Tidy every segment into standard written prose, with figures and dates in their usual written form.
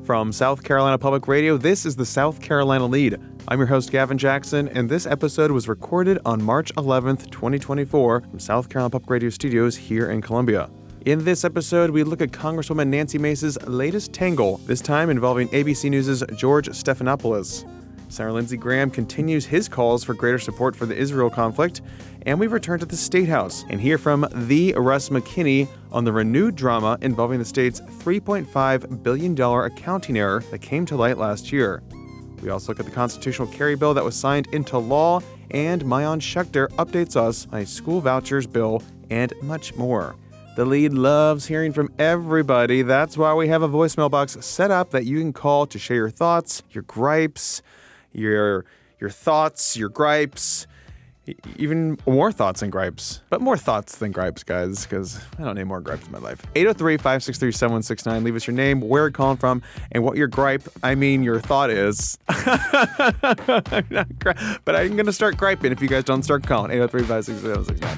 From South Carolina Public Radio, this is the South Carolina Lead. I'm your host, Gavin Jackson, and this episode was recorded on March 11th, 2024 from South Carolina Public Radio studios here in Columbia. In this episode, we look at Congresswoman Nancy Mace's latest tangle, this time involving ABC News' George Stephanopoulos. Senator Lindsey Graham continues his calls for greater support for the Israel conflict, and we return to the State House and hear from the Russ McKinney on the renewed drama involving the state's $3.5 billion accounting error that came to light last year. We also look at the constitutional carry bill that was signed into law, and Maayan Schechter updates us on a school vouchers bill and much more. The Lead loves hearing from everybody. That's why we have a voicemail box set up that you can call to share your thoughts, your gripes, your thoughts, your gripes, even more thoughts and gripes. But more thoughts than gripes, guys, because I don't need more gripes in my life. 803-563-7169. Leave us your name, where you're calling from, and what your gripe, your thought is. But I'm going to start griping if you guys don't start calling. 803-563-7169.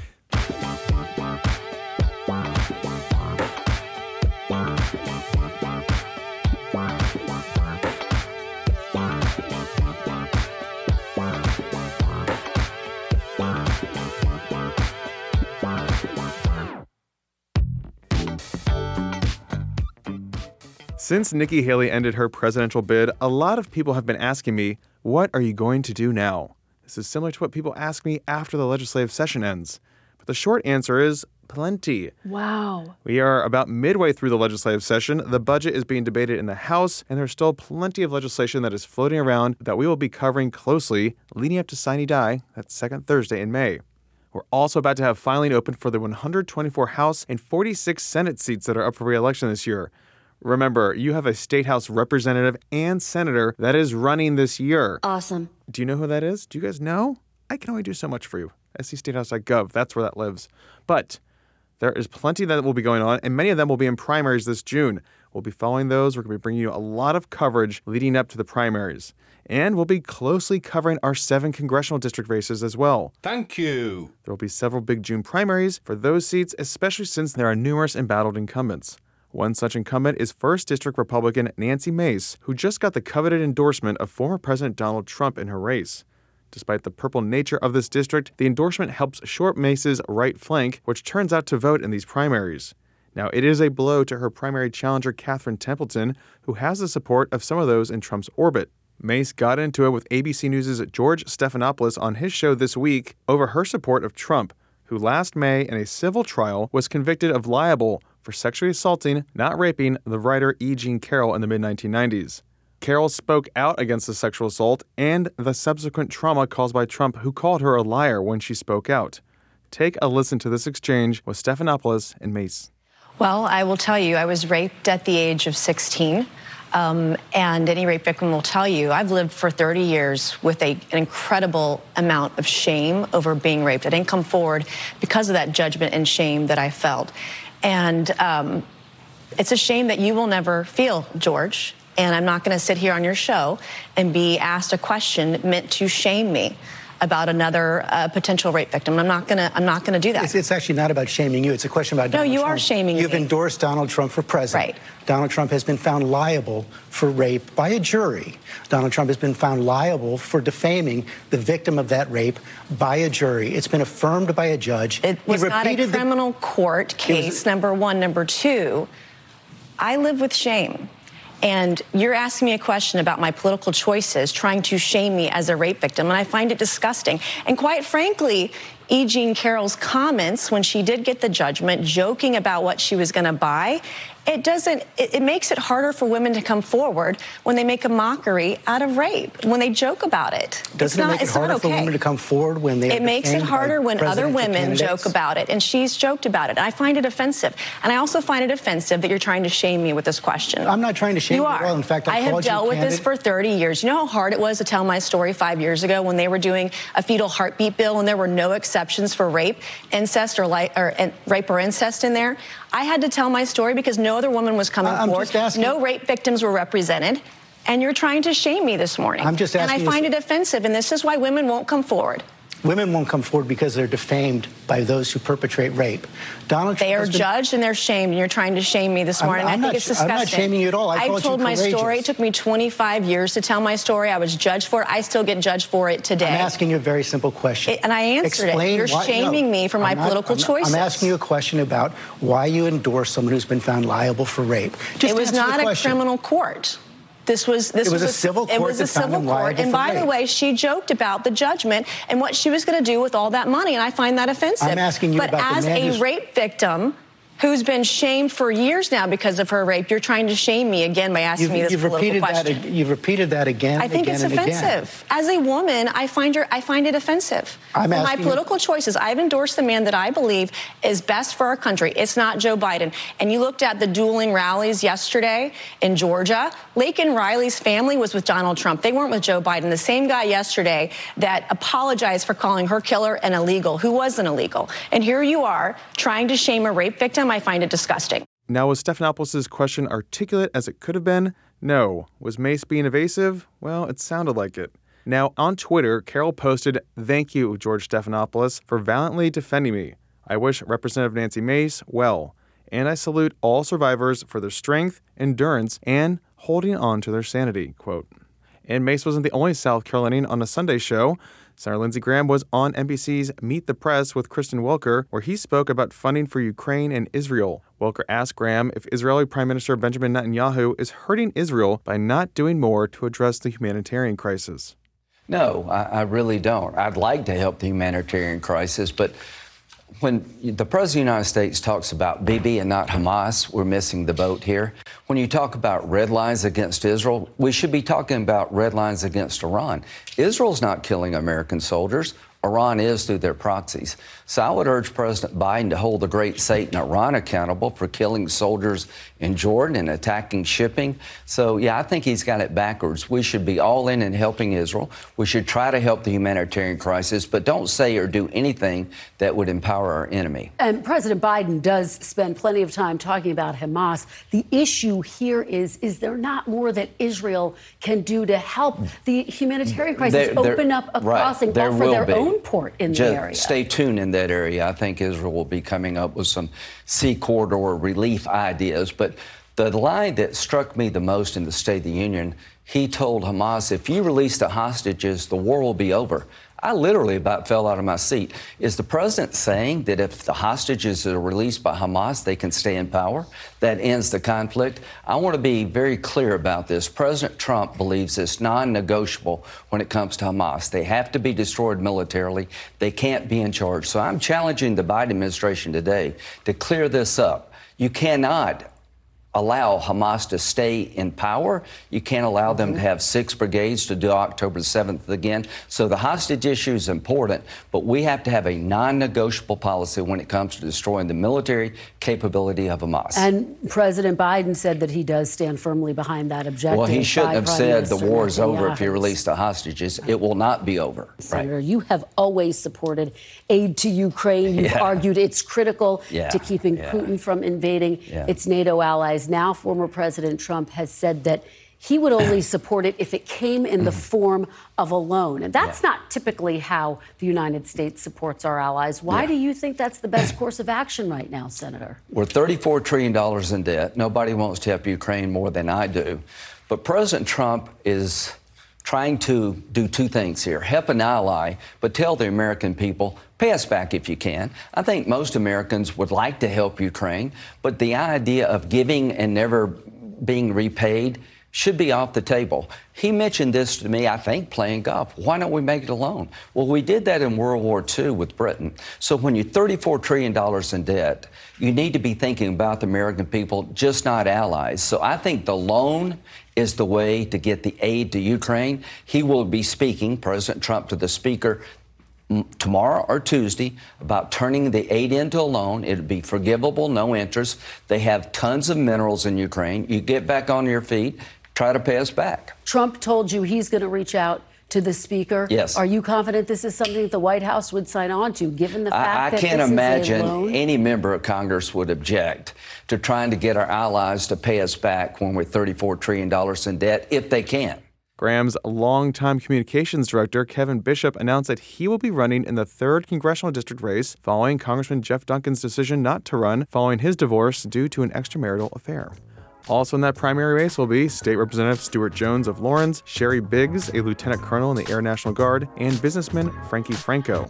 Since Nikki Haley ended her presidential bid, a lot of people have been asking me, what are you going to do now? This is similar to what people ask me after the legislative session ends. But the short answer is plenty. Wow. We are about midway through the legislative session. The budget is being debated in the House, and there's still plenty of legislation that is floating around that we will be covering closely leading up to Sine Die, that second Thursday in May. We're also about to have filing open for the 124 House and 46 Senate seats that are up for re-election this year. Remember, you have a State House representative and senator that is running this year. Awesome. Do you know who that is? Do you guys know? I can only do so much for you. scstatehouse.gov, that's where that lives. But there is plenty that will be going on, and many of them will be in primaries this June. We'll be following those. We're going to be bringing you a lot of coverage leading up to the primaries. And we'll be closely covering our 7 congressional district races as well. Thank you. There will be several big June primaries for those seats, especially since there are numerous embattled incumbents. One such incumbent is 1st District Republican Nancy Mace, who just got the coveted endorsement of former President Donald Trump in her race. Despite the purple nature of this district, the endorsement helps shore Mace's right flank, which turns out to vote in these primaries. Now, it is a blow to her primary challenger, Catherine Templeton, who has the support of some of those in Trump's orbit. Mace got into it with ABC News' George Stephanopoulos on his show this week over her support of Trump, who last May in a civil trial was convicted of libel for sexually assaulting, not raping, the writer E. Jean Carroll in the mid-1990s. Carroll spoke out against the sexual assault and the subsequent trauma caused by Trump, who called her a liar when she spoke out. Take a listen to this exchange with Stephanopoulos and Mace. Well, I will tell you, I was raped at the age of 16. And any rape victim will tell you, I've lived for 30 years with an incredible amount of shame over being raped. I didn't come forward because of that judgment and shame that I felt. And it's a shame that you will never feel, George. And I'm not going to sit here on your show and be asked a question meant to shame me about another potential rape victim. I'm not gonna do that. It's actually not about shaming you. It's a question about Donald Trump. No, you are shaming me. You've endorsed Donald Trump for president. Right. Donald Trump has been found liable for rape by a jury. Donald Trump has been found liable for defaming the victim of that rape by a jury. It's been affirmed by a judge. It was not a criminal court case, number one. Number two, I live with shame. And you're asking me a question about my political choices, trying to shame me as a rape victim, and I find it disgusting. And quite frankly, E. Jean Carroll's comments when she did get the judgment, joking about what she was going to buy, it makes it harder for women to come forward when they make a mockery out of rape, when they joke about it. Doesn't it make it harder for women to come forward when they are defamed by It makes it harder when other women candidates? joke about it, and she's joked about it. I find it offensive. And I also find it offensive that you're trying to shame me with this question. I'm not trying to shame you at all. In fact, I have dealt with this for 30 years. You know how hard it was to tell my story 5 years ago when they were doing a fetal heartbeat bill and there were no exceptions for rape, incest, or rape or incest in there? I had to tell my story because no other woman was coming forward. No rape victims were represented. And you're trying to shame me this morning. I'm just asking. And I find it offensive, and this is why women won't come forward. Women won't come forward because they're defamed by those who perpetrate rape. Donald Trump they are judged and they're shamed. And you're trying to shame me this morning. I think it's disgusting. I'm not shaming you at all. I told my story. It took me 25 years to tell my story. I was judged for it. I still get judged for it today. I'm asking you a very simple question. And I answered it. You're shaming me for my political choices. I'm asking you a question about why you endorse someone who's been found liable for rape. It was not a criminal court. It was a civil court. It was a civil court. And by the way, she joked about the judgment and what she was going to do with all that money. And I find that offensive. I'm asking you about the man as a rape victim who's been shamed for years now because of her rape, you're trying to shame me again by asking me this political question. You've repeated that again. I think it's offensive. As a woman, I find it offensive. For my political choices, I've endorsed the man that I believe is best for our country. It's not Joe Biden. And you looked at the dueling rallies yesterday in Georgia. Laken Riley's family was with Donald Trump. They weren't with Joe Biden. The same guy yesterday that apologized for calling her killer an illegal, who wasn't illegal. And here you are trying to shame a rape victim. I find it disgusting. Now, was Stephanopoulos' question articulate as it could have been? No. Was Mace being evasive? Well, it sounded like it. Now, on Twitter, Carol posted, "Thank you, George Stephanopoulos, for valiantly defending me. I wish Representative Nancy Mace well, and I salute all survivors for their strength, endurance, and holding on to their sanity," quote. And Mace wasn't the only South Carolinian on a Sunday show. Senator Lindsey Graham was on NBC's Meet the Press with Kristen Welker, where he spoke about funding for Ukraine and Israel. Welker asked Graham if Israeli Prime Minister Benjamin Netanyahu is hurting Israel by not doing more to address the humanitarian crisis. No, I really don't. I'd like to help the humanitarian crisis, but when the President of the United States talks about Bibi and not Hamas, we're missing the boat here. When you talk about red lines against Israel, we should be talking about red lines against Iran. Israel's not killing American soldiers. Iran is through their proxies. So I would urge President Biden to hold the great Satan Iran accountable for killing soldiers in Jordan and attacking shipping. So, yeah, I think he's got it backwards. We should be all in helping Israel. We should try to help the humanitarian crisis, but don't say or do anything that would empower our enemy. And President Biden does spend plenty of time talking about Hamas. The issue here is there not more that Israel can do to help the humanitarian crisis open up a crossing off for their own port in the area? Stay tuned in that area. I think Israel will be coming up with some sea corridor relief ideas. But the line that struck me the most in the State of the Union, he told Hamas, if you release the hostages, the war will be over. I literally about fell out of my seat. Is the president saying that if the hostages are released by Hamas, they can stay in power? That ends the conflict? I want to be very clear about this. President Trump believes it's non-negotiable when it comes to Hamas. They have to be destroyed militarily. They can't be in charge. So I'm challenging the Biden administration today to clear this up. You cannot allow Hamas to stay in power. You can't allow them to have 6 brigades to do October 7th again. So the hostage issue is important, but we have to have a non-negotiable policy when it comes to destroying the military capability of Hamas. And President Biden said that he does stand firmly behind that objective. Well, he shouldn't have said the war is over if you release the hostages. It will not be over. Senator, you have always supported aid to Ukraine. You've argued it's critical to keeping Putin from invading its NATO allies. Now, former President Trump has said that he would only support it if it came in the form of a loan. And that's not typically how the United States supports our allies. Why do you think that's the best course of action right now, Senator? We're $34 trillion in debt. Nobody wants to help Ukraine more than I do. But President Trump is trying to do 2 things here. Help an ally, but tell the American people, pay us back if you can. I think most Americans would like to help Ukraine, but the idea of giving and never being repaid should be off the table. He mentioned this to me, I think, playing golf. Why don't we make it a loan? Well, we did that in World War II with Britain. So when you're $34 trillion in debt, you need to be thinking about the American people, just not allies. So I think the loan is the way to get the aid to Ukraine. He will be speaking, President Trump, to the Speaker tomorrow or Tuesday about turning the aid into a loan. It would be forgivable, no interest. They have tons of minerals in Ukraine. You get back on your feet, try to pay us back. Trump told you he's going to reach out to the Speaker. Yes. Are you confident this is something that the White House would sign on to, given the fact that I can't this imagine is a loan? any member of Congress would object to trying to get our allies to pay us back when we're $34 trillion in debt, if they can. Graham's longtime communications director, Kevin Bishop, announced that he will be running in the 3rd congressional district race following Congressman Jeff Duncan's decision not to run following his divorce due to an extramarital affair. Also in that primary race will be State Representative Stuart Jones of Lawrence, Sherry Biggs, a lieutenant colonel in the Air National Guard, and businessman Frankie Franco.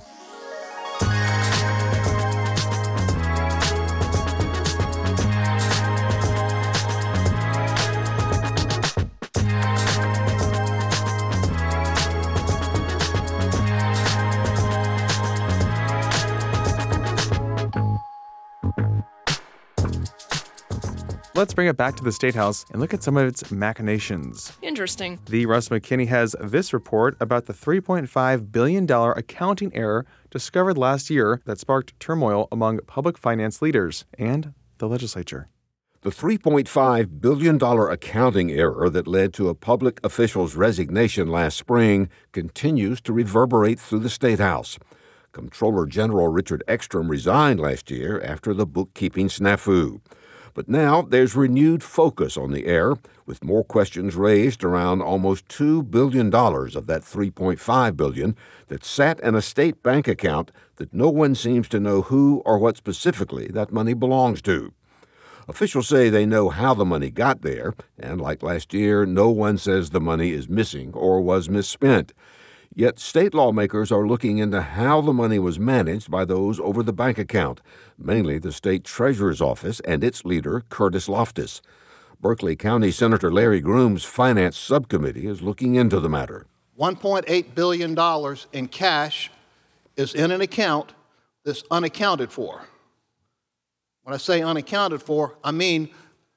Let's bring it back to the State House and look at some of its machinations. Interesting. The Russ McKinney has this report about the $3.5 billion accounting error discovered last year that sparked turmoil among public finance leaders and the legislature. The $3.5 billion accounting error that led to a public official's resignation last spring continues to reverberate through the State House. Comptroller General Richard Ekstrom resigned last year after the bookkeeping snafu. But now there's renewed focus on the error, with more questions raised around almost $2 billion of that $3.5 billion that sat in a state bank account that no one seems to know who or what specifically that money belongs to. Officials say they know how the money got there, and like last year, no one says the money is missing or was misspent. Yet state lawmakers are looking into how the money was managed by those over the bank account, mainly the state treasurer's office and its leader, Curtis Loftus. Berkeley County Senator Larry Groom's finance subcommittee is looking into the matter. $1.8 billion in cash is in an account that's unaccounted for. When I say unaccounted for, I mean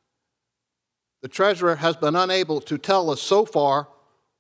the treasurer has been unable to tell us so far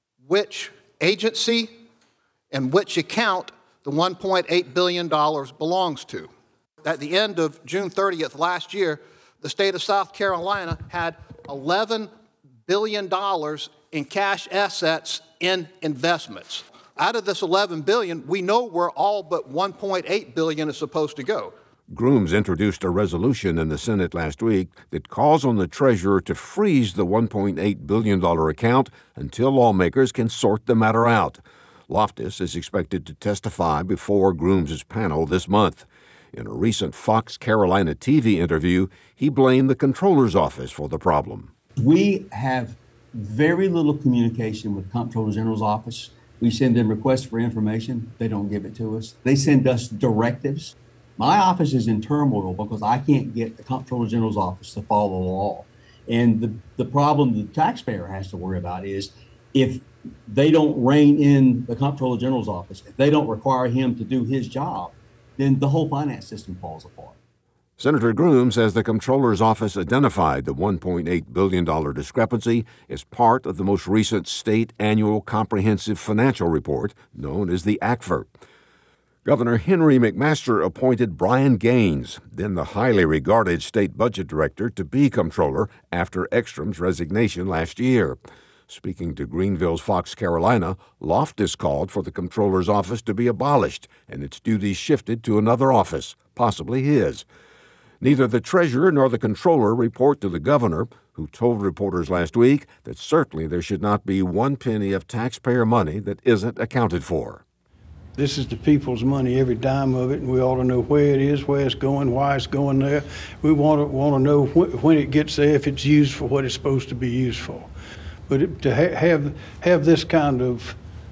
which agency and which account the $1.8 billion belongs to. At the end of June 30th last year, the state of South Carolina had $11 billion in cash assets in investments. Out of this $11 billion, we know where all but $1.8 billion is supposed to go. Grooms introduced a resolution in the Senate last week that calls on the treasurer to freeze the $1.8 billion account until lawmakers can sort the matter out. Loftus is expected to testify before Grooms' panel this month. In a recent Fox Carolina TV interview, he blamed the Comptroller's office for the problem. We have very little communication with the Comptroller General's office. We send them requests for information. They don't give it to us. They send us directives. My office is in turmoil because I can't get the Comptroller General's office to follow the law. And the problem the taxpayer has to worry about is if they don't rein in the Comptroller General's office, if they don't require him to do his job, then the whole finance system falls apart. Senator Groom says the Comptroller's office identified the $1.8 billion discrepancy as part of the most recent state annual comprehensive financial report known as the ACFR. Governor Henry McMaster appointed Brian Gaines, then the highly regarded state budget director, to be comptroller after Ekstrom's resignation last year. Speaking to Greenville's Fox Carolina, Loftus called for the comptroller's office to be abolished and its duties shifted to another office, possibly his. Neither the treasurer nor the comptroller report to the governor, who told reporters last week that certainly there should not be one penny of taxpayer money that isn't accounted for. This is the people's money, every dime of it, and we ought to know where it is, where it's going, why it's going there. We want to know when it gets there, if it's used for what it's supposed to be used for. But to have this kind of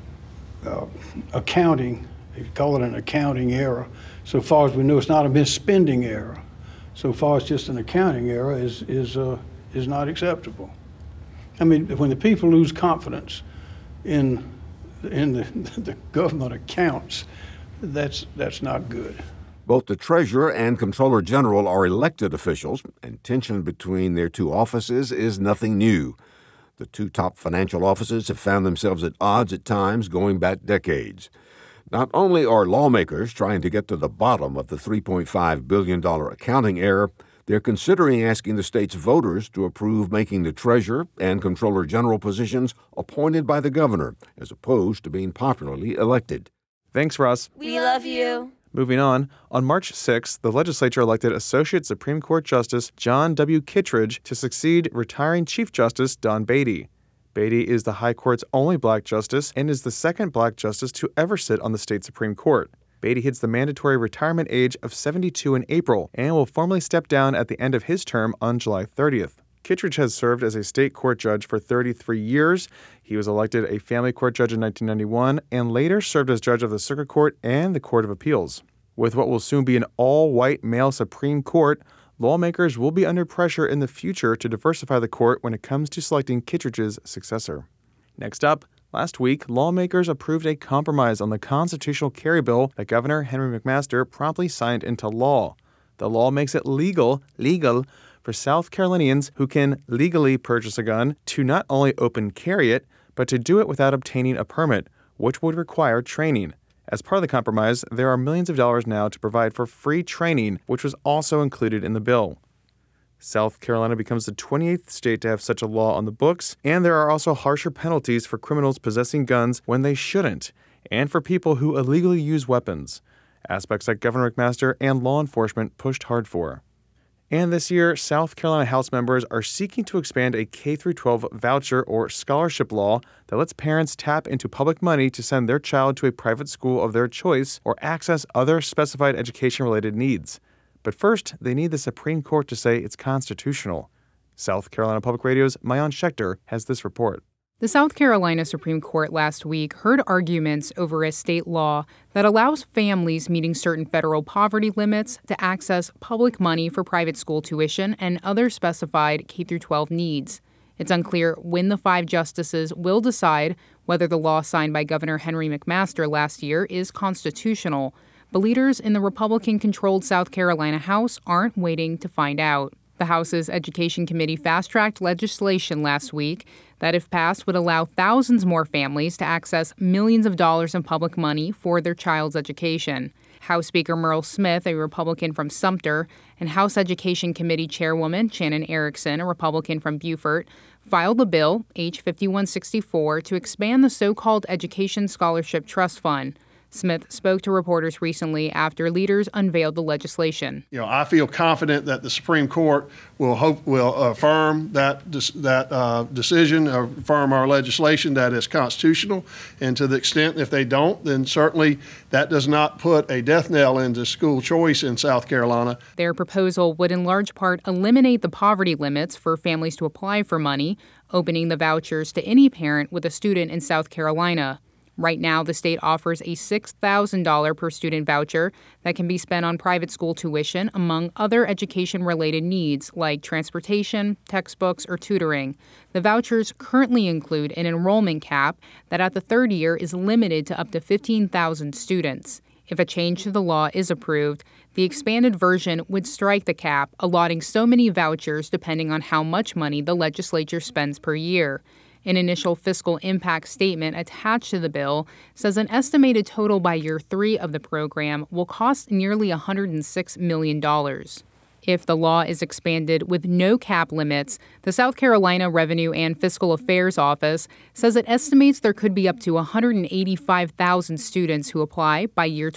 accounting, they call it an accounting error. So far as we know, it's not a misspending error. So far as just an accounting error is not acceptable. I mean, when the people lose confidence in the government accounts, that's not good. Both the treasurer and comptroller general are elected officials, and tension between their two offices is nothing new. The two top financial offices have found themselves at odds at times going back decades. Not only are lawmakers trying to get to the bottom of the $3.5 billion accounting error, they're considering asking the state's voters to approve making the treasurer and comptroller general positions appointed by the governor, as opposed to being popularly elected. Thanks, Russ. We love you. Moving on March 6th, the legislature elected Associate Supreme Court Justice John W. Kittredge to succeed retiring Chief Justice Don Beatty. Beatty is the High Court's only black justice and is the second black justice to ever sit on the state Supreme Court. Beatty hits the mandatory retirement age of 72 in April and will formally step down at the end of his term on July 30th. Kittredge has served as a state court judge for 33 years. He was elected a family court judge in 1991 and later served as judge of the Circuit Court and the Court of Appeals. With what will soon be an all-white male Supreme Court, lawmakers will be under pressure in the future to diversify the court when it comes to selecting Kittredge's successor. Next up, last week, lawmakers approved a compromise on the constitutional carry bill that Governor Henry McMaster promptly signed into law. The law makes it legal for South Carolinians who can legally purchase a gun to not only open carry it, but to do it without obtaining a permit, which would require training. As part of the compromise, there are millions of dollars now to provide for free training, which was also included in the bill. South Carolina becomes the 28th state to have such a law on the books, and there are also harsher penalties for criminals possessing guns when they shouldn't, and for people who illegally use weapons, aspects that Governor McMaster and law enforcement pushed hard for. And this year, South Carolina House members are seeking to expand a K-12 voucher or scholarship law that lets parents tap into public money to send their child to a private school of their choice or access other specified education-related needs. But first, they need the Supreme Court to say it's constitutional. South Carolina Public Radio's Maayan Schechter has this report. The South Carolina Supreme Court last week heard arguments over a state law that allows families meeting certain federal poverty limits to access public money for private school tuition and other specified K-12 needs. It's unclear when the 5 justices will decide whether the law signed by Governor Henry McMaster last year is constitutional, but leaders in the Republican-controlled South Carolina House aren't waiting to find out. The House's Education Committee fast-tracked legislation last week that, if passed, would allow thousands more families to access millions of dollars in public money for their child's education. House Speaker Murrell Smith, a Republican from Sumter, and House Education Committee Chairwoman Shannon Erickson, a Republican from Beaufort, filed a bill, H. 5164, to expand the so-called Education Scholarship Trust Fund. Smith spoke to reporters recently after leaders unveiled the legislation. I feel confident that the Supreme Court will affirm that decision, or affirm our legislation that is constitutional. And to the extent if they don't, then certainly that does not put a death knell into school choice in South Carolina. Their proposal would in large part eliminate the poverty limits for families to apply for money, opening the vouchers to any parent with a student in South Carolina. Right now, the state offers a $6,000 per student voucher that can be spent on private school tuition, among other education-related needs like transportation, textbooks, or tutoring. The vouchers currently include an enrollment cap that at the third year is limited to up to 15,000 students. If a change to the law is approved, the expanded version would strike the cap, allotting so many vouchers depending on how much money the legislature spends per year. An initial fiscal impact statement attached to the bill says an estimated total by year 3 of the program will cost nearly $106 million. If the law is expanded with no cap limits, the South Carolina Revenue and Fiscal Affairs Office says it estimates there could be up to 185,000 students who apply by year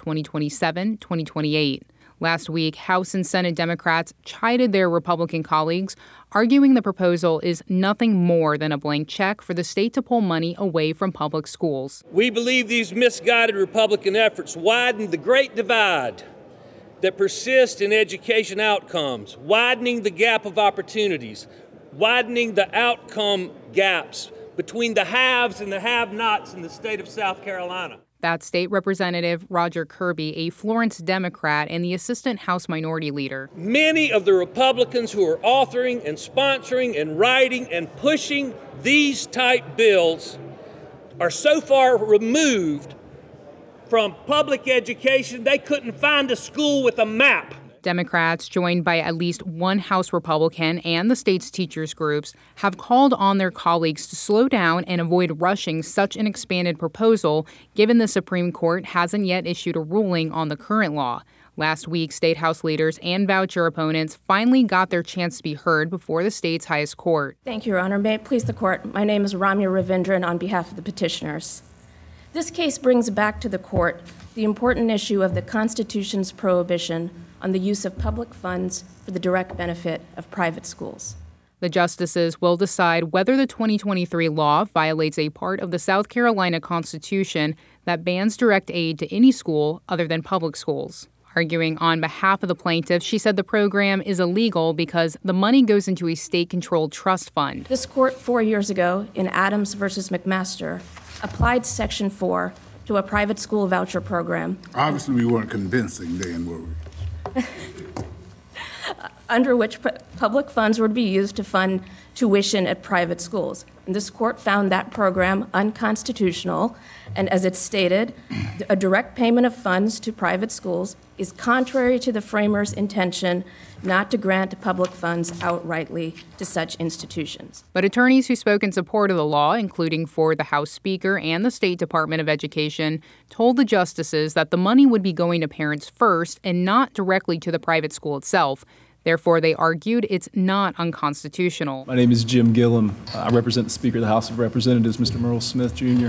2027-2028. Last week, House and Senate Democrats chided their Republican colleagues, arguing the proposal is nothing more than a blank check for the state to pull money away from public schools. We believe these misguided Republican efforts widen the great divide that persists in education outcomes, widening the gap of opportunities, widening the outcome gaps between the haves and the have-nots in the state of South Carolina. That's State Representative Roger Kirby, a Florence Democrat and the Assistant House Minority Leader. Many of the Republicans who are authoring and sponsoring and writing and pushing these type bills are so far removed from public education, they couldn't find a school with a map. Democrats, joined by at least one House Republican and the state's teachers groups, have called on their colleagues to slow down and avoid rushing such an expanded proposal, given the Supreme Court hasn't yet issued a ruling on the current law. Last week, state House leaders and voucher opponents finally got their chance to be heard before the state's highest court. Thank you, Your Honor. May it please the court, my name is Ramya Ravindran on behalf of the petitioners. This case brings back to the court the important issue of the Constitution's prohibition on the use of public funds for the direct benefit of private schools. The justices will decide whether the 2023 law violates a part of the South Carolina Constitution that bans direct aid to any school other than public schools. Arguing on behalf of the plaintiffs, she said the program is illegal because the money goes into a state-controlled trust fund. This court 4 years ago in Adams versus McMaster applied Section 4 to a private school voucher program. Obviously, we weren't convincing then, were we? Under which public funds would be used to fund tuition at private schools. And this court found that program unconstitutional, and as it stated, a direct payment of funds to private schools is contrary to the framers' intention not to grant public funds outrightly to such institutions. But attorneys who spoke in support of the law, including for the House Speaker and the State Department of Education, told the justices that the money would be going to parents first and not directly to the private school itself. Therefore, they argued it's not unconstitutional. My name is Jim Gillum. I represent the Speaker of the House of Representatives, Mr. Merle Smith, Jr.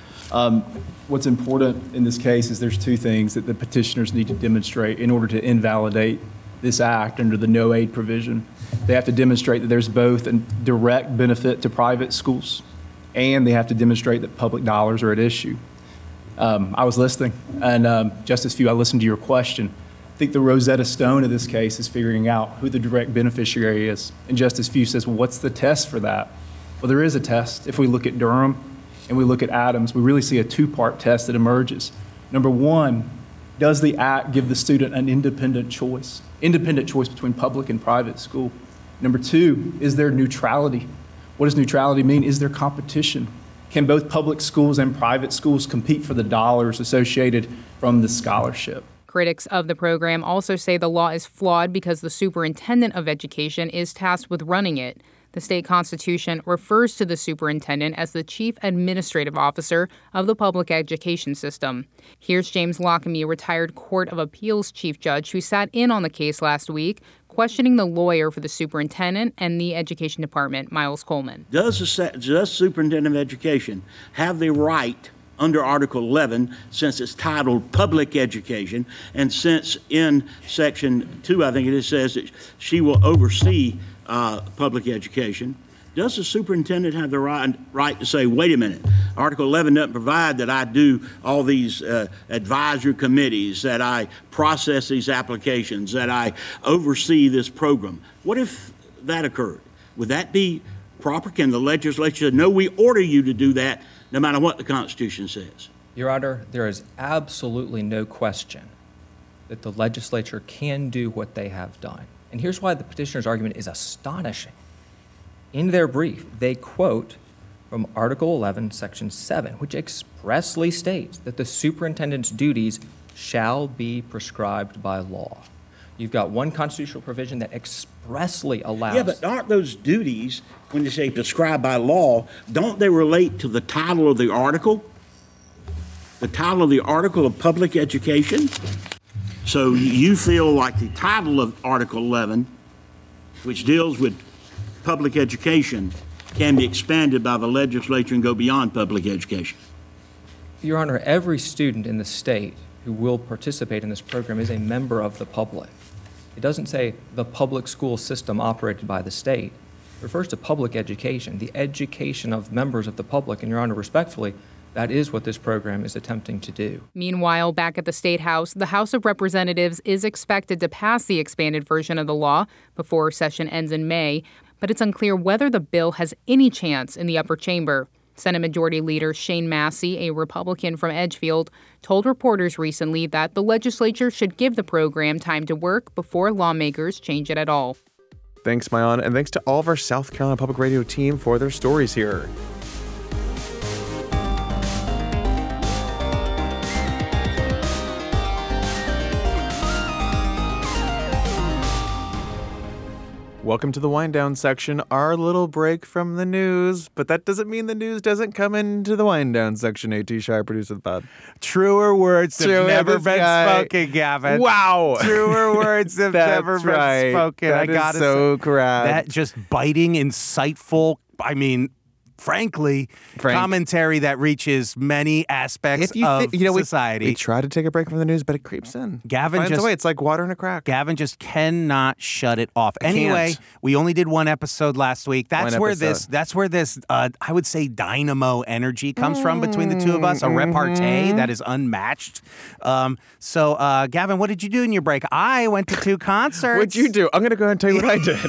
What's important in this case is there's two things that the petitioners need to demonstrate in order to invalidate this act under the no aid provision. They have to demonstrate that there's both a direct benefit to private schools, and they have to demonstrate that public dollars are at issue. I was listening, and Justice Few, I listened to your question. I think the Rosetta Stone of this case is figuring out who the direct beneficiary is. And Justice Few says, well, what's the test for that? Well, there is a test. If we look at Durham and we look at Adams, we really see a two-part test that emerges. Number one, does the act give the student an independent choice between public and private school? Number two, is there neutrality? What does neutrality mean? Is there competition? Can both public schools and private schools compete for the dollars associated from the scholarship? Critics of the program also say the law is flawed because the superintendent of education is tasked with running it. The state constitution refers to the superintendent as the chief administrative officer of the public education system. Here's James Lockamy, a retired Court of Appeals chief judge who sat in on the case last week, questioning the lawyer for the superintendent and the education department, Miles Coleman. Does the superintendent of education have the right under Article 11, since it's titled Public Education, and since in Section 2, I think it says that she will oversee public education, does the superintendent have the right to say, wait a minute, Article 11 doesn't provide that I do all these advisory committees, that I process these applications, that I oversee this program? What if that occurred? Would that be proper? Can the legislature say, no, we order you to do that no matter what the Constitution says? Your Honor, there is absolutely no question that the legislature can do what they have done. And here's why the petitioner's argument is astonishing. In their brief, they quote from Article 11, Section 7, which expressly states that the superintendent's duties shall be prescribed by law. You've got one constitutional provision that expressly allows... Yeah, but aren't those duties, when you say prescribed by law, don't they relate to the title of the article? The title of the article of public education? So you feel like the title of Article 11, which deals with public education, can be expanded by the legislature and go beyond public education? Your Honor, every student in the state who will participate in this program is a member of the public. It doesn't say the public school system operated by the state. It refers to public education, the education of members of the public. And Your Honor, respectfully, that is what this program is attempting to do. Meanwhile, back at the State House, the House of Representatives is expected to pass the expanded version of the law before session ends in May, but it's unclear whether the bill has any chance in the upper chamber. Senate Majority Leader Shane Massey, a Republican from Edgefield, told reporters recently that the legislature should give the program time to work before lawmakers change it at all. Thanks, Mayan, and thanks to all of our South Carolina Public Radio team for their stories here. Welcome to the wind down section, our little break from the news. But that doesn't mean the news doesn't come into the wind down section, A.T. Shire, producer of the pod. Truer words have never been spoken, Gavin. Wow. Truer words have never been spoken. That I gotta is so say, correct. that just biting, insightful, I mean, frankly, commentary that reaches many aspects of society. We try to take a break from the news, but it creeps in. Gavin finds a way. It's like water in a crack. Gavin just cannot shut it off. Anyway, we only did one episode last week. That's where this I would say dynamo energy comes from between the two of us, a repartee that is unmatched. So, Gavin, what did you do in your break? I went to 2 concerts. What'd you do? I'm going to go ahead and tell you what I did.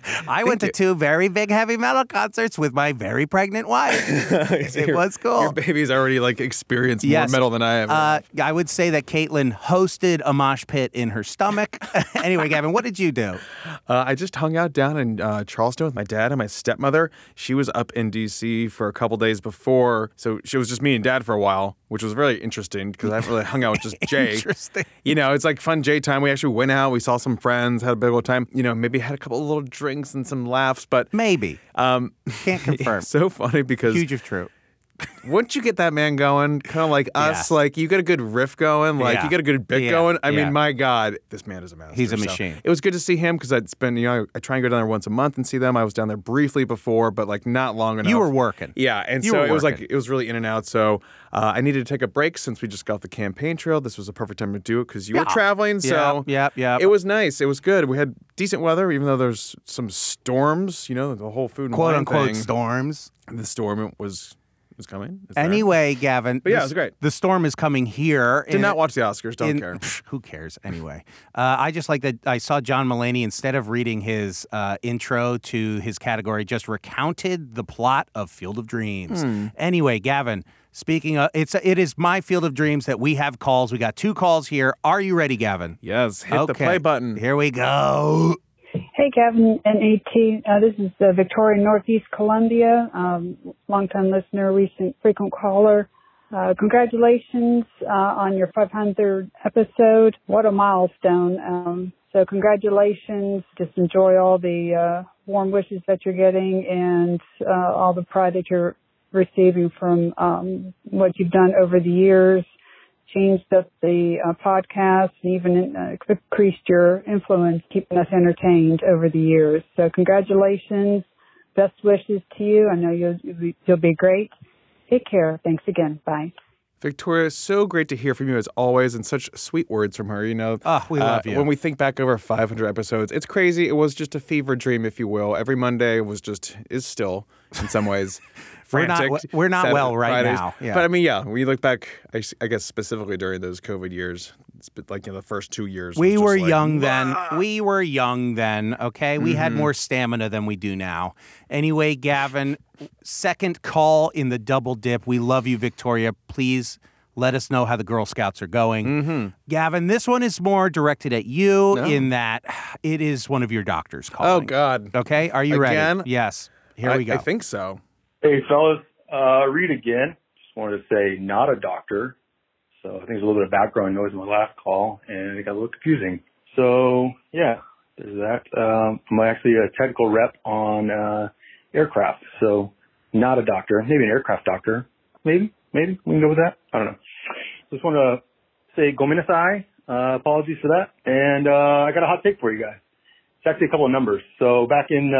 I went to 2 very big heavy metal concerts with my very pregnant wife. It was cool. Your baby's already experienced more metal than I have. I would say that Caitlin hosted a mosh pit in her stomach. Anyway, Gavin, what did you do? I just hung out down in Charleston with my dad and my stepmother. She was up in D.C. for a couple days before, so it was just me and Dad for a while, which was really interesting because I haven't really hung out with just Jay. Interesting. It's like fun Jay time. We actually went out. We saw some friends, had a big old time. Maybe had a couple of little drinks and some laughs, but maybe. Can't confirm. It's so funny because huge if true. Once you get that man going, kind of like us, you get a good riff going, you get a good bit going. I mean, my God, this man is a master. He's a machine. It was good to see him because it's been, I try and go down there once a month and see them. I was down there briefly before, but not long enough. You were working. Yeah, and so it was really in and out. So I needed to take a break since we just got the campaign trail. This was a perfect time to do it because you were traveling. So it was nice. It was good. We had decent weather, even though there's some storms. The whole food and quote wine unquote thing. storms. The storm was coming. Anyway, Gavin. But it was great. The storm is coming here. Did not watch the Oscars. Don't care. Who cares? Anyway, I just like that I saw John Mulaney, instead of reading his intro to his category, just recounted the plot of Field of Dreams. Anyway, Gavin, speaking of, it is my Field of Dreams that we have calls. We got 2 calls here. Are you ready, Gavin? Yes. Hit the play button. Here we go. Hey, Gavin and AT. This is Victoria, Northeast Columbia. Longtime listener, recent frequent caller. Congratulations on your 500th episode. What a milestone. So congratulations. Just enjoy all the warm wishes that you're getting and all the pride that you're receiving from what you've done over the years. Changed up the podcast and even increased your influence, keeping us entertained over the years. So congratulations. Best wishes to you. I know you'll be great. Take care. Thanks again. Bye. Victoria, so great to hear from you as always, and such sweet words from her. We love you. When we think back over 500 episodes, it's crazy. It was just a fever dream, if you will. Every Monday is still, in some ways, frantic. We're not Saturday, well right Fridays. now. Yeah. But when you look back, I guess specifically during those COVID years, it's been the first 2 years. We were young then. We were young then, okay? We had more stamina than we do now. Anyway, Gavin, second call in the double dip. We love you, Victoria. Please let us know how the Girl Scouts are going. Gavin, this one is more directed at you in that it is one of your doctors calling. Oh, God. Okay, are you Again? ready? Yes. Here we go. I think so. Hey, fellas. Reed again. Just wanted to say not a doctor. So I think there's a little bit of background noise in my last call, and it got a little confusing. So, yeah, there's that. I'm actually a technical rep on aircraft. So not a doctor. Maybe an aircraft doctor. Maybe. We can go with that. I don't know. Just want to say gomenasai. Apologies for that. And I got a hot take for you guys. It's actually a couple of numbers. So back in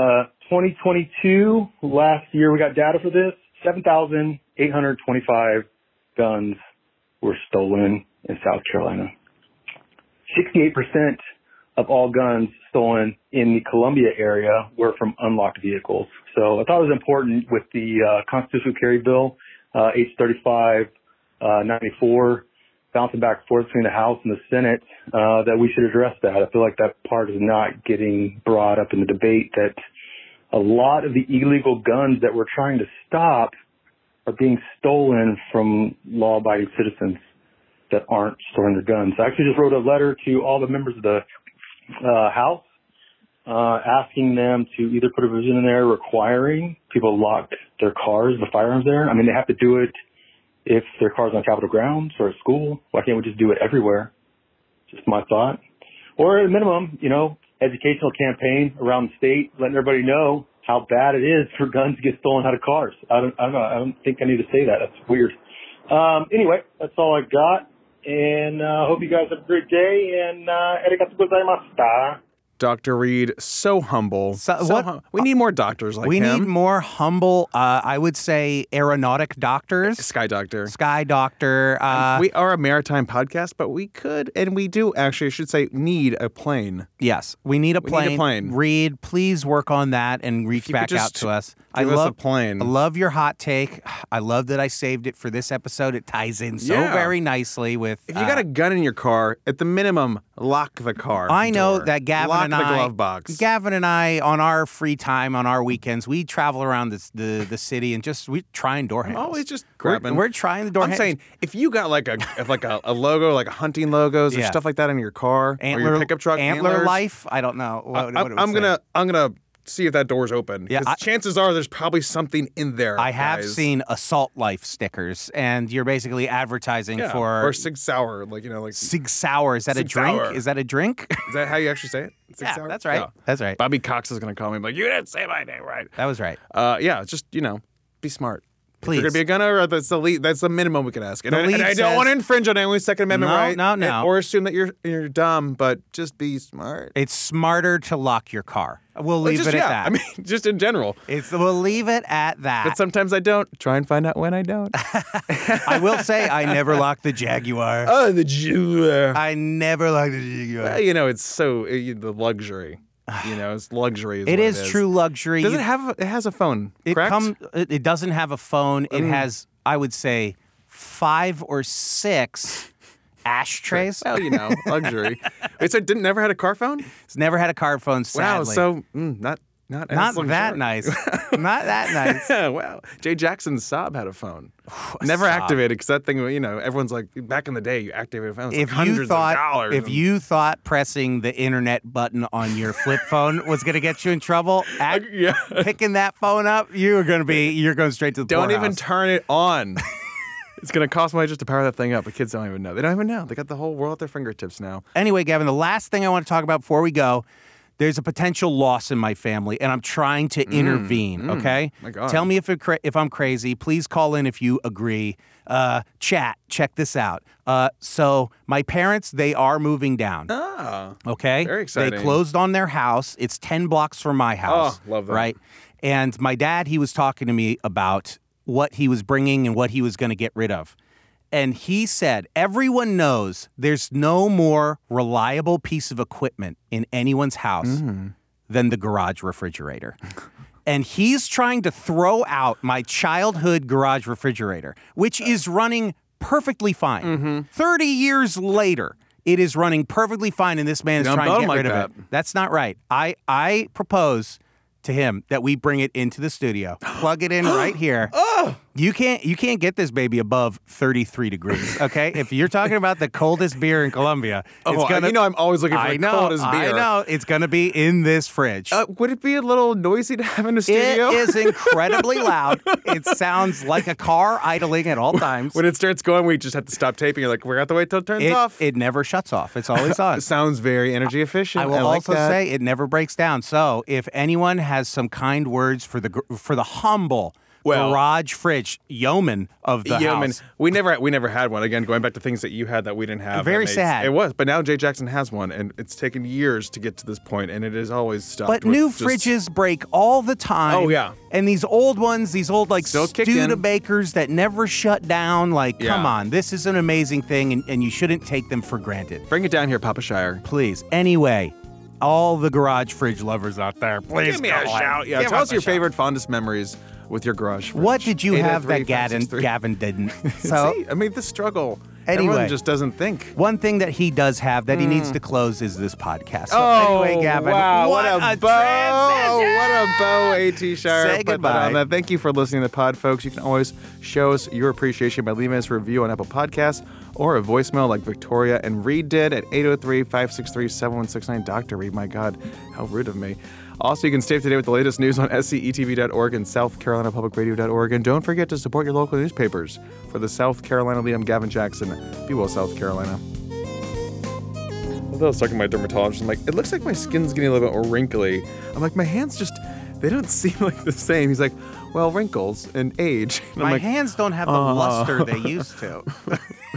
2022, last year, we got data for this. 7,825 guns were stolen in South Carolina. 68% of all guns stolen in the Columbia area were from unlocked vehicles. So I thought it was important with the constitutional carry bill, H35 94, bouncing back and forth between the House and the Senate, that we should address that. I feel like that part is not getting brought up in the debate, that a lot of the illegal guns that we're trying to stop are being stolen from law-abiding citizens that aren't storing their guns. I actually just wrote a letter to all the members of the House asking them to either put a provision in there requiring people to lock their cars, the firearms there. I mean, they have to do it if their car's on Capitol grounds or at school. Why can't we just do it everywhere? Just my thought. Or at a minimum, educational campaign around the state, letting everybody know how bad it is for guns to get stolen out of cars. I don't know. I don't think I need to say that. That's weird. Anyway, that's all I got. And hope you guys have a great day. And arigatou gozaimashita. Dr. Reed, so humble. We need more doctors like him. We need more humble, I would say, aeronautic doctors. Sky doctor. Sky doctor. We are a maritime podcast, but we could, and we do actually, I should say, need a plane. Yes, we need a plane. Need a plane. Reed, please work on that and reach back out to us. Give us a plane. I love your hot take. I love that I saved it for this episode. It ties in so very nicely with... If you got a gun in your car, at the minimum, lock the car I know door. that Gavin lock and the I... glove box. Gavin and I, on our free time, on our weekends, we travel around the city and we try and door handles. Always just grabbing. We're trying the door handles. I'm saying, if you got like a logo, like a hunting logos or stuff like that in your car, or your pickup truck, Antler Life? I don't know. What I'm gonna see if that door's open. Because chances are there's probably something in there. I have seen Assault Life stickers, and you're basically advertising for... Or Sig Sauer, like Sig Sauer. Is that a drink? Sauer. Is that a drink? Is that how you actually say it? Sig Yeah, Sauer? that's right. No. That's right. Bobby Cox is gonna call me like, you didn't say my name right. That was right. Just be smart. Please. If you're gonna be a gunner, that's the minimum we can ask. And I don't want to infringe on anyone's Second Amendment right. No. Or assume that you're dumb, but just be smart. It's smarter to lock your car. We'll leave it at that. I mean, just in general. We'll leave it at that. But sometimes I don't. Try and find out when I don't. I will say I never locked the Jaguar. Oh, the Jaguar. I never locked the Jaguar. Well, it's so the luxury. It's luxury. It is true luxury. Does it have? It has a phone. Correct? It doesn't have a phone. It has, I would say, 5 or 6 ashtrays. Well, luxury. It said never had a car phone. It's never had a car phone. Sadly. Wow. So not that nice. Not that nice. Wow. Jay Jackson's Saab had a phone. Never activated because that thing, everyone's like, back in the day, you activated a phone. If hundreds of dollars. If you thought pressing the internet button on your flip phone was going to get you in trouble, picking that phone up, you're going straight to the Don't poorhouse. even turn it on. It's going to cost money just to power that thing up. The kids don't even know. They don't even know. They got the whole world at their fingertips now. Anyway, Gavin, the last thing I want to talk about before we go, there's a potential loss in my family, and I'm trying to intervene, okay? My God. Tell me if I'm crazy. Please call in if you agree. Chat, check this out. So my parents, they are moving down. Ah. Okay? Very exciting. They closed on their house. It's 10 blocks from my house. Oh, love that. Right? And my dad, he was talking to me about what he was bringing and what he was going to get rid of. And he said, everyone knows there's no more reliable piece of equipment in anyone's house than the garage refrigerator. And he's trying to throw out my childhood garage refrigerator, which is running perfectly fine. 30 years later, it is running perfectly fine, and this man is trying to get rid of it. That's not right. I propose to him that we bring it into the studio, plug it in right here. You can't get this baby above 33 degrees, okay? If you're talking about the coldest beer in Colombia, it's gonna. I'm always looking for the coldest beer. I know. It's gonna be in this fridge. Would it be a little noisy to have in a studio? It is incredibly loud. It sounds like a car idling at all times. When it starts going, we just have to stop taping. You're like, we're going to have to wait till it turns off. It never shuts off. It's always on. It sounds very energy efficient. I will also say it never breaks down. So if anyone has some kind words for the humble garage fridge yeoman of the house. We never had one. Again, going back to things that you had that we didn't have. Very sad. It was, but now Jay Jackson has one, and it's taken years to get to this point, and it is always stopped. But new fridges break all the time. Oh yeah. And these old ones, these old Studebakers that never shut down. Come on, this is an amazing thing, and you shouldn't take them for granted. Bring it down here, Papa Shire, please. Anyway. All the garage fridge lovers out there, please give me a shout. Yeah, tell us your favorite, fondest memories with your garage fridge. What did you have that Gavin didn't? So, See, the struggle. Anyway, everyone just doesn't think. One thing that he does have that he needs to close is this podcast. So anyway, Gavin, wow, what a bow! What a bow, A.T. Shire. Say goodbye. Thank you for listening to the pod, folks. You can always show us your appreciation by leaving us a review on Apple Podcasts or a voicemail like Victoria and Reed did at 803-563-7169. Dr. Reed, my God, how rude of me. Also, you can stay up to date with the latest news on scetv.org and southcarolinapublicradio.org. And don't forget to support your local newspapers. For the South Carolina lead, I'm Gavin Jackson. Be well, South Carolina. Although I was talking to my dermatologist, I'm like, it looks like my skin's getting a little bit more wrinkly. I'm like, my hands they don't seem like the same. He's like, well, wrinkles and age. And my hands don't have the luster they used to.